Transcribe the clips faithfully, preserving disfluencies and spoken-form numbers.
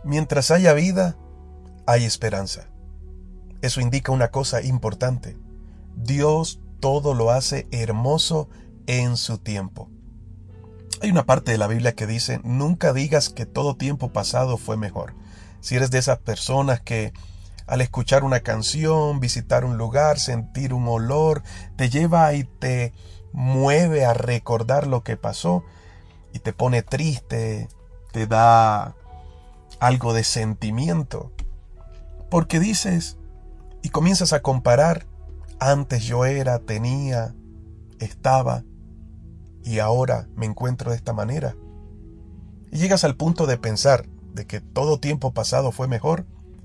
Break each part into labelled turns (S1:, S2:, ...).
S1: Mientras haya vida, hay esperanza. Eso indica una cosa importante. Dios todo lo hace hermoso en su tiempo. Hay una parte de la Biblia que dice, nunca digas que todo tiempo pasado fue mejor. Si eres de esas personas que al escuchar una canción, visitar un lugar, sentir un olor, te lleva y te mueve a recordar lo que pasó y te pone triste, te da algo de sentimiento. Porque dices y comienzas a comparar, antes yo era, tenía, estaba y ahora me encuentro de esta manera. Y llegas al punto de pensar de que todo tiempo pasado fue mejor.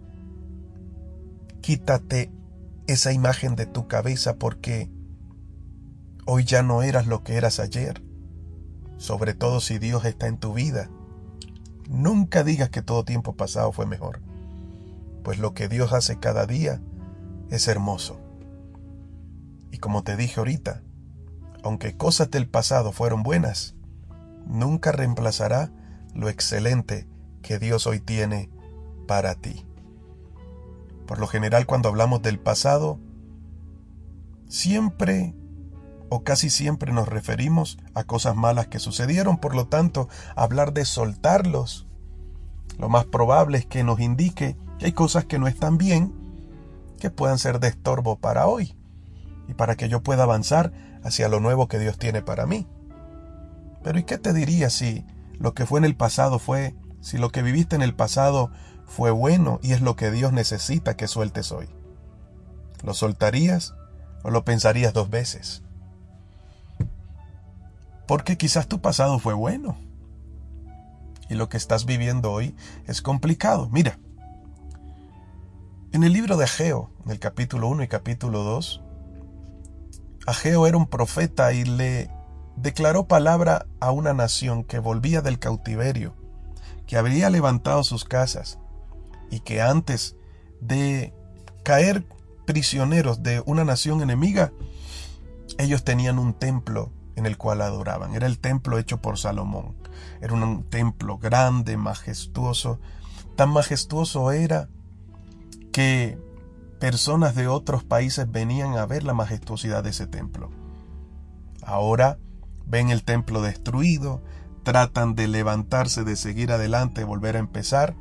S1: Quítate esa imagen de tu cabeza porque hoy ya no eras lo que eras ayer. Sobre todo si Dios está en tu vida. Nunca digas que todo tiempo pasado fue mejor. Pues lo que Dios hace cada día es hermoso. Y como te dije ahorita, aunque cosas del pasado fueron buenas, nunca reemplazará lo excelente que Dios hoy tiene para ti. Por lo general, cuando hablamos del pasado, siempre o casi siempre nos referimos a cosas malas que sucedieron. Por lo tanto, hablar de soltarlos, lo más probable es que nos indique que hay cosas que no están bien, que puedan ser de estorbo para hoy y para que yo pueda avanzar hacia lo nuevo que Dios tiene para mí. Pero ¿y qué te diría si lo que fue en el pasado fue, si lo que viviste en el pasado fue bueno y es lo que Dios necesita que sueltes hoy? ¿Lo soltarías o lo pensarías dos veces? Porque quizás tu pasado fue bueno y lo que estás viviendo hoy es complicado. Mira, en el libro de Ageo, en el capítulo uno y capítulo dos, Ageo era un profeta y le declaró palabra a una nación que volvía del cautiverio, que habría levantado sus casas y que antes de caer prisioneros de una nación enemiga, ellos tenían un templo en el cual adoraban. Era el templo hecho por Salomón. Era un templo grande, majestuoso. Tan majestuoso era que personas de otros países venían a ver la majestuosidad de ese templo. Ahora ven el templo destruido, tratan de levantarse, de seguir adelante, volver a empezar,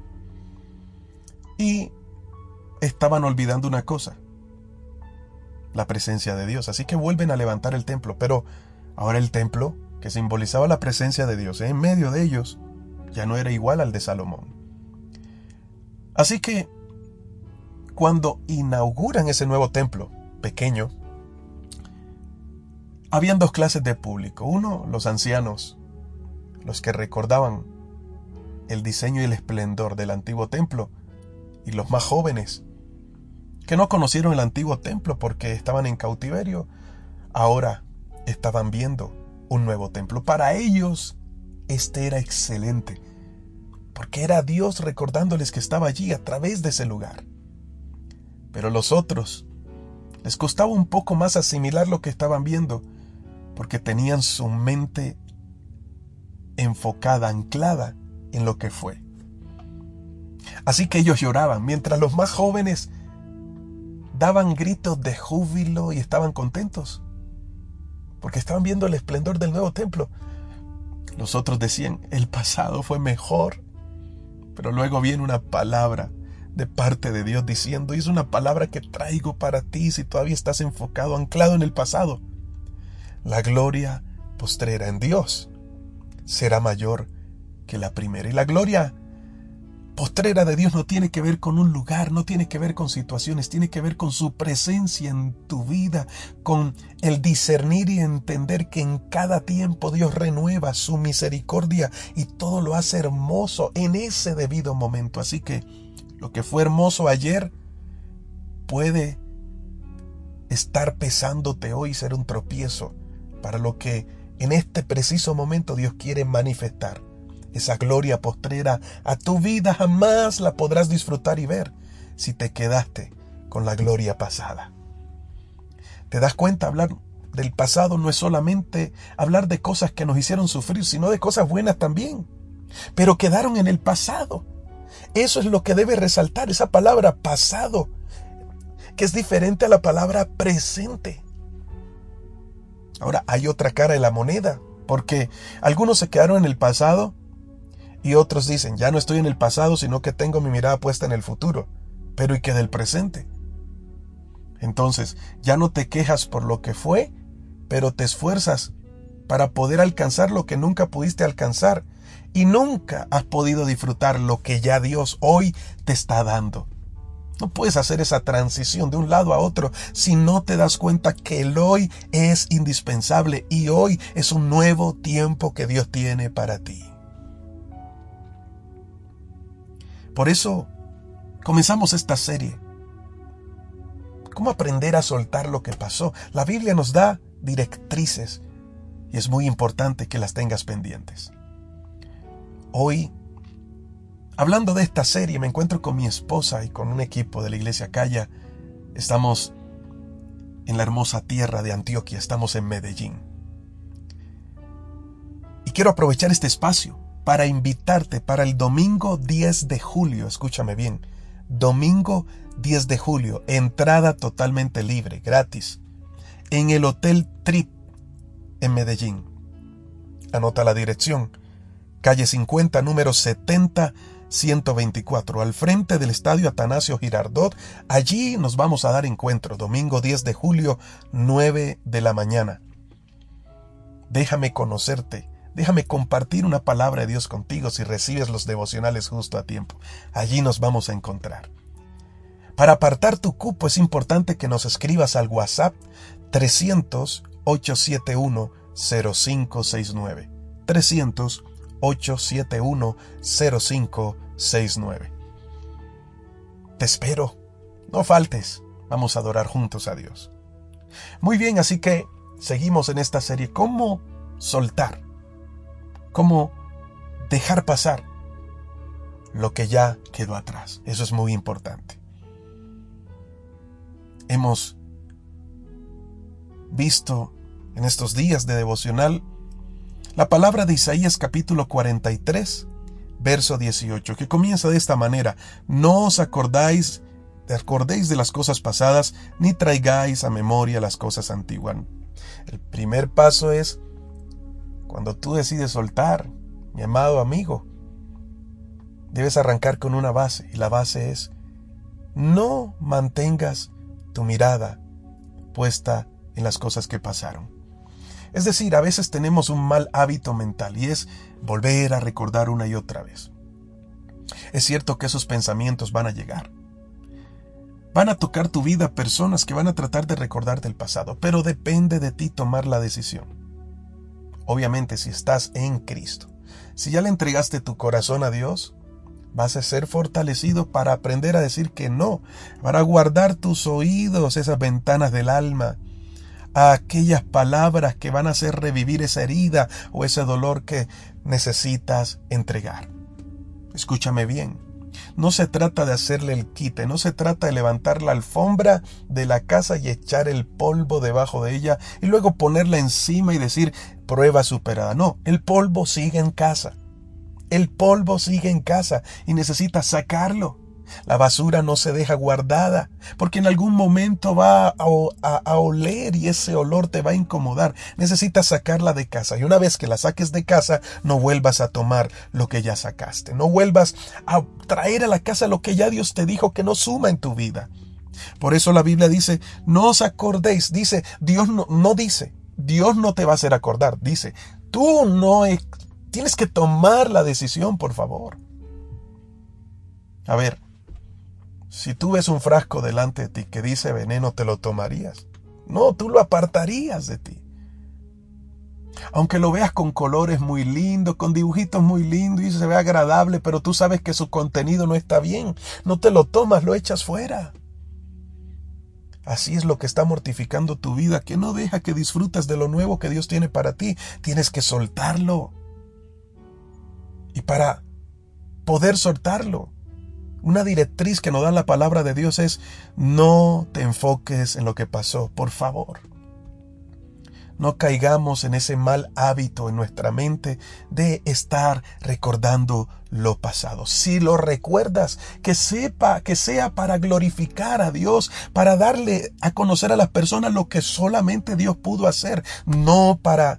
S1: y estaban olvidando una cosa: la presencia de Dios. Así que vuelven a levantar el templo, pero ahora el templo, que simbolizaba la presencia de Dios en medio de ellos, ya no era igual al de Salomón. Así que cuando inauguran ese nuevo templo, pequeño, habían dos clases de público. Uno, los ancianos, los que recordaban el diseño y el esplendor del antiguo templo, y los más jóvenes, que no conocieron el antiguo templo porque estaban en cautiverio, ahora estaban viendo un nuevo templo. Para ellos, este era excelente, porque era Dios recordándoles que estaba allí a través de ese lugar. Pero los otros, les costaba un poco más asimilar lo que estaban viendo, porque tenían su mente enfocada, anclada en lo que fue. Así que ellos lloraban, mientras los más jóvenes daban gritos de júbilo y estaban contentos, porque estaban viendo el esplendor del nuevo templo. Los otros decían, el pasado fue mejor, pero luego viene una palabra de parte de Dios diciendo, y es una palabra que traigo para ti si todavía estás enfocado, anclado en el pasado: la gloria postrera en Dios será mayor que la primera. Y la gloria postrera de Dios no tiene que ver con un lugar, no tiene que ver con situaciones, tiene que ver con su presencia en tu vida, con el discernir y entender que en cada tiempo Dios renueva su misericordia y todo lo hace hermoso en ese debido momento. Así que lo que fue hermoso ayer puede estar pesándote hoy y ser un tropiezo para lo que en este preciso momento Dios quiere manifestar. Esa gloria postrera a tu vida jamás la podrás disfrutar y ver si te quedaste con la gloria pasada. ¿Te das cuenta? Hablar del pasado no es solamente hablar de cosas que nos hicieron sufrir, sino de cosas buenas también, pero quedaron en el pasado. Eso es lo que debe resaltar, esa palabra pasado, que es diferente a la palabra presente. Ahora, hay otra cara de la moneda, porque algunos se quedaron en el pasado y otros dicen, ya no estoy en el pasado, sino que tengo mi mirada puesta en el futuro. Pero ¿y qué del presente? Entonces, ya no te quejas por lo que fue, pero te esfuerzas para poder alcanzar lo que nunca pudiste alcanzar. Y nunca has podido disfrutar lo que ya Dios hoy te está dando. No puedes hacer esa transición de un lado a otro si no te das cuenta que el hoy es indispensable y hoy es un nuevo tiempo que Dios tiene para ti. Por eso comenzamos esta serie. ¿Cómo aprender a soltar lo que pasó? La Biblia nos da directrices y es muy importante que las tengas pendientes. Hoy, hablando de esta serie, me encuentro con mi esposa y con un equipo de la Iglesia Calla. Estamos en la hermosa tierra de Antioquia, estamos en Medellín. Y quiero aprovechar este espacio para invitarte para el domingo diez de julio, escúchame bien, domingo diez de julio, entrada totalmente libre, gratis, en el Hotel Trip en Medellín. Anota la dirección, calle cincuenta, número setenta ciento veinticuatro, al frente del Estadio Atanasio Girardot. Allí nos vamos a dar encuentro, domingo diez de julio, nueve de la mañana. Déjame conocerte, déjame compartir una palabra de Dios contigo si recibes los devocionales justo a tiempo. Allí nos vamos a encontrar. Para apartar tu cupo es importante que nos escribas al WhatsApp trescientos, ochocientos setenta y uno, cero cinco seis nueve. trescientos, ochocientos setenta y uno, cero cinco seis nueve. Te espero. No faltes. Vamos a adorar juntos a Dios. Muy bien, así que seguimos en esta serie. ¿Cómo soltar? ¿Cómo dejar pasar lo que ya quedó atrás? Eso es muy importante. Hemos visto en estos días de devocional la palabra de Isaías capítulo cuarenta y tres, verso dieciocho, que comienza de esta manera: no os acordáis, acordéis de las cosas pasadas, ni traigáis a memoria las cosas antiguas. El primer paso es cuando tú decides soltar, mi amado amigo, debes arrancar con una base, y la base es: no mantengas tu mirada puesta en las cosas que pasaron. Es decir, a veces tenemos un mal hábito mental y es volver a recordar una y otra vez. Es cierto que esos pensamientos van a llegar. Van a tocar tu vida personas que van a tratar de recordarte el pasado, pero depende de ti tomar la decisión. Obviamente, si estás en Cristo, si ya le entregaste tu corazón a Dios, vas a ser fortalecido para aprender a decir que no, para guardar tus oídos, esas ventanas del alma, a aquellas palabras que van a hacer revivir esa herida o ese dolor que necesitas entregar. Escúchame bien, no se trata de hacerle el quite, no se trata de levantar la alfombra de la casa y echar el polvo debajo de ella y luego ponerla encima y decir prueba superada. No, el polvo sigue en casa. El polvo sigue en casa y necesitas sacarlo. La basura no se deja guardada, porque en algún momento va a, a, a oler y ese olor te va a incomodar. Necesitas sacarla de casa y una vez que la saques de casa, no vuelvas a tomar lo que ya sacaste. No vuelvas a traer a la casa lo que ya Dios te dijo que no suma en tu vida. Por eso la Biblia dice, no os acordéis. Dice, Dios no, no dice, Dios no te va a hacer acordar. Dice, tú no tienes que tomar la decisión, por favor. A ver, si tú ves un frasco delante de ti que dice veneno, ¿te lo tomarías? No, tú lo apartarías de ti. Aunque lo veas con colores muy lindos, con dibujitos muy lindos y se ve agradable, pero tú sabes que su contenido no está bien, no te lo tomas, lo echas fuera. Así es lo que está mortificando tu vida, que no deja que disfrutes de lo nuevo que Dios tiene para ti. Tienes que soltarlo. Y para poder soltarlo, una directriz que nos da la palabra de Dios es: no te enfoques en lo que pasó, por favor. no caigamos en ese mal hábito en nuestra mente de estar recordando lo pasado. Si lo recuerdas, que sepa, que sea para glorificar a Dios, para darle a conocer a las personas lo que solamente Dios pudo hacer, no para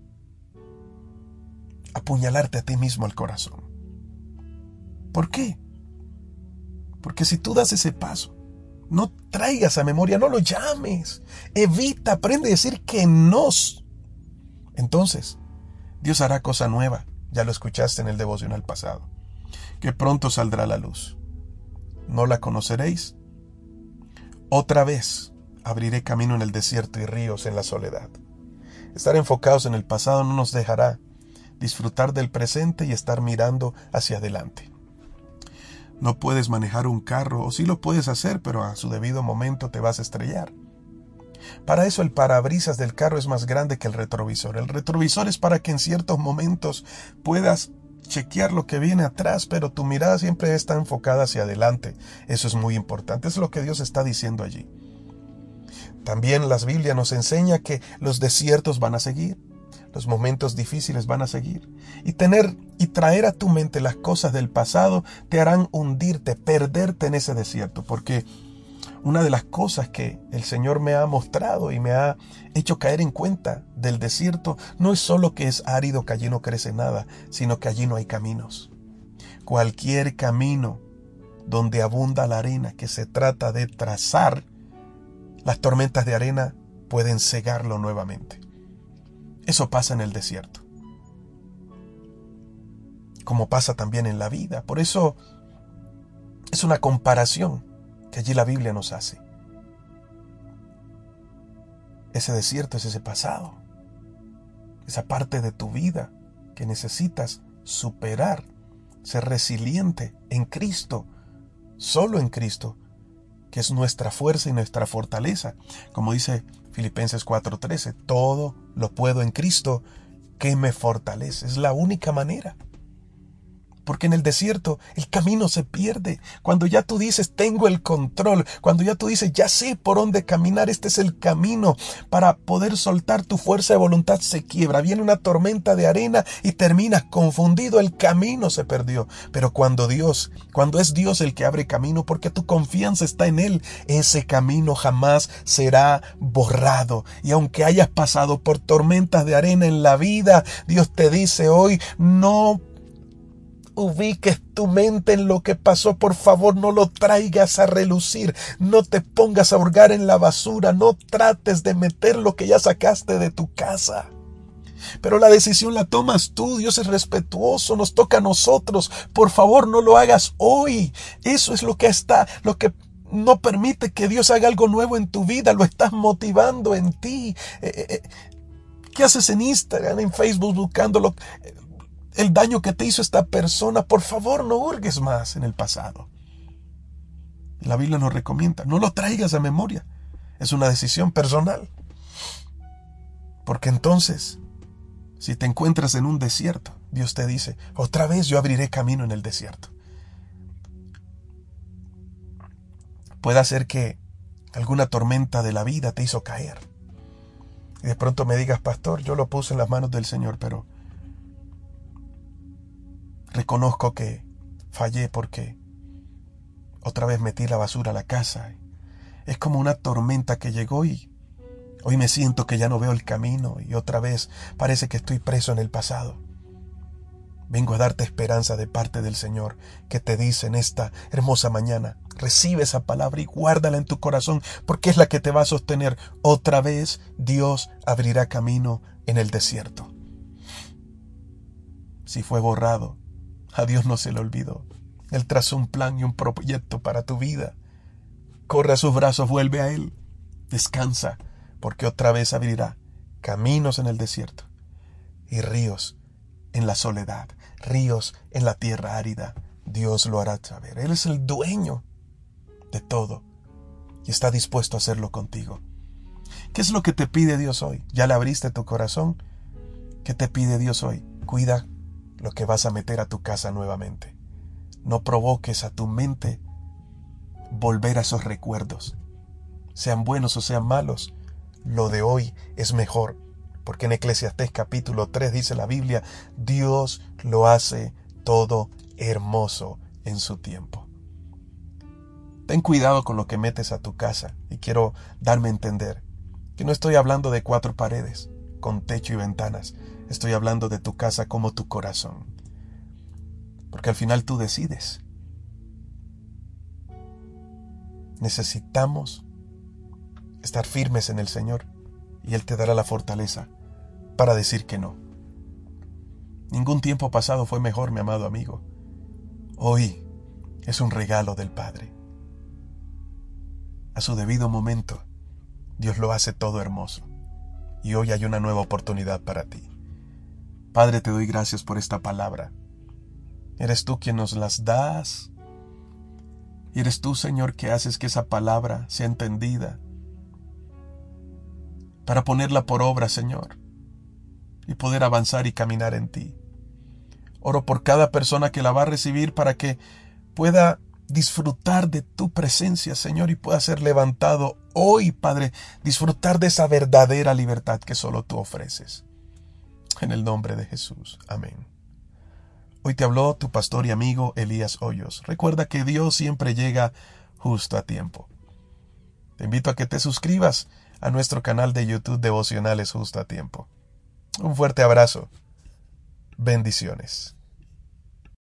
S1: apuñalarte a ti mismo al corazón. ¿Por qué? Porque si tú das ese paso, no traigas a memoria, no lo llames, evita, aprende a decir que no. Entonces, Dios hará cosa nueva. Ya lo escuchaste en el devocional pasado, que pronto saldrá a la luz. ¿No la conoceréis? Otra vez abriré camino en el desierto y ríos en la soledad. Estar enfocados en el pasado no nos dejará disfrutar del presente y estar mirando hacia adelante. No puedes manejar un carro, o sí lo puedes hacer, pero a su debido momento te vas a estrellar. Para eso el parabrisas del carro es más grande que el retrovisor. El retrovisor es para que en ciertos momentos puedas chequear lo que viene atrás, pero tu mirada siempre está enfocada hacia adelante. Eso es muy importante, es lo que Dios está diciendo allí. También la Biblia nos enseña que los desiertos van a seguir. Los momentos difíciles van a seguir. Y tener y traer a tu mente las cosas del pasado te harán hundirte, perderte en ese desierto. Porque una de las cosas que el Señor me ha mostrado y me ha hecho caer en cuenta del desierto no es solo que es árido, que allí no crece nada, sino que allí no hay caminos. Cualquier camino donde abunda la arena que se trata de trazar, las tormentas de arena pueden cegarlo nuevamente. Eso pasa en el desierto, como pasa también en la vida. Por eso es una comparación que allí la Biblia nos hace. Ese desierto es ese pasado, esa parte de tu vida que necesitas superar, ser resiliente en Cristo, solo en Cristo, que es nuestra fuerza y nuestra fortaleza. Como dice Filipenses cuatro trece, todo lo puedo en Cristo que me fortalece. Es la única manera. Porque en el desierto el camino se pierde. Cuando ya tú dices, tengo el control. Cuando ya tú dices, ya sé por dónde caminar. Este es el camino para poder soltar tu fuerza de voluntad. Se quiebra. Viene una tormenta de arena y terminas confundido. El camino se perdió. Pero cuando Dios, cuando es Dios el que abre camino, porque tu confianza está en Él, ese camino jamás será borrado. Y aunque hayas pasado por tormentas de arena en la vida, Dios te dice hoy, no ubiques tu mente en lo que pasó, por favor, no lo traigas a relucir, no te pongas a hurgar en la basura, no trates de meter lo que ya sacaste de tu casa. Pero la decisión la tomas tú, Dios es respetuoso, nos toca a nosotros, por favor no lo hagas hoy. Eso es lo que está, lo que no permite que Dios haga algo nuevo en tu vida, lo estás motivando en ti. Eh, eh, ¿Qué haces en Instagram, en Facebook buscándolo? El daño que te hizo esta persona, por favor no hurgues más en el pasado. La Biblia nos recomienda, no lo traigas a memoria. Es una decisión personal. Porque entonces, si te encuentras en un desierto, Dios te dice, otra vez yo abriré camino en el desierto. Puede ser que alguna tormenta de la vida te hizo caer. Y de pronto me digas, pastor, yo lo puse en las manos del Señor, pero reconozco que fallé porque otra vez metí la basura a la casa. Es como una tormenta que llegó y hoy me siento que ya no veo el camino y otra vez parece que estoy preso en el pasado. Vengo a darte esperanza de parte del Señor que te dice en esta hermosa mañana, recibe esa palabra y guárdala en tu corazón porque es la que te va a sostener. Otra vez Dios abrirá camino en el desierto. Si fue borrado, a Dios no se le olvidó. Él trazó un plan y un proyecto para tu vida. Corre a sus brazos, vuelve a Él. Descansa, porque otra vez abrirá caminos en el desierto y ríos en la soledad, ríos en la tierra árida. Dios lo hará saber. Él es el dueño de todo y está dispuesto a hacerlo contigo. ¿Qué es lo que te pide Dios hoy? ¿Ya le abriste tu corazón? ¿Qué te pide Dios hoy? Cuida lo que vas a meter a tu casa nuevamente. No provoques a tu mente volver a esos recuerdos. Sean buenos o sean malos, lo de hoy es mejor Porque en Eclesiastés capítulo tres dice la Biblia, Dios lo hace todo hermoso en su tiempo. Ten cuidado con lo que metes a tu casa, y quiero darme a entender que no estoy hablando de cuatro paredes, con techo y ventanas. Estoy hablando de tu casa como tu corazón. Porque al final tú decides. Necesitamos estar firmes en el Señor y Él te dará la fortaleza para decir que no. Ningún tiempo pasado fue mejor, mi amado amigo. Hoy es un regalo del Padre. A su debido momento, Dios lo hace todo hermoso. Y hoy hay una nueva oportunidad para ti. Padre, te doy gracias por esta palabra. Eres tú quien nos las das. Y eres tú, Señor, que haces que esa palabra sea entendida. Para ponerla por obra, Señor. Y poder avanzar y caminar en ti. Oro por cada persona que la va a recibir para que pueda disfrutar de tu presencia, Señor, y pueda ser levantado hoy, Padre, disfrutar de esa verdadera libertad que solo tú ofreces. En el nombre de Jesús. Amén. Hoy te habló tu pastor y amigo Elías Hoyos. Recuerda que Dios siempre llega justo a tiempo. Te invito a que te suscribas a nuestro canal de YouTube Devocionales Justo a Tiempo. Un fuerte abrazo. Bendiciones.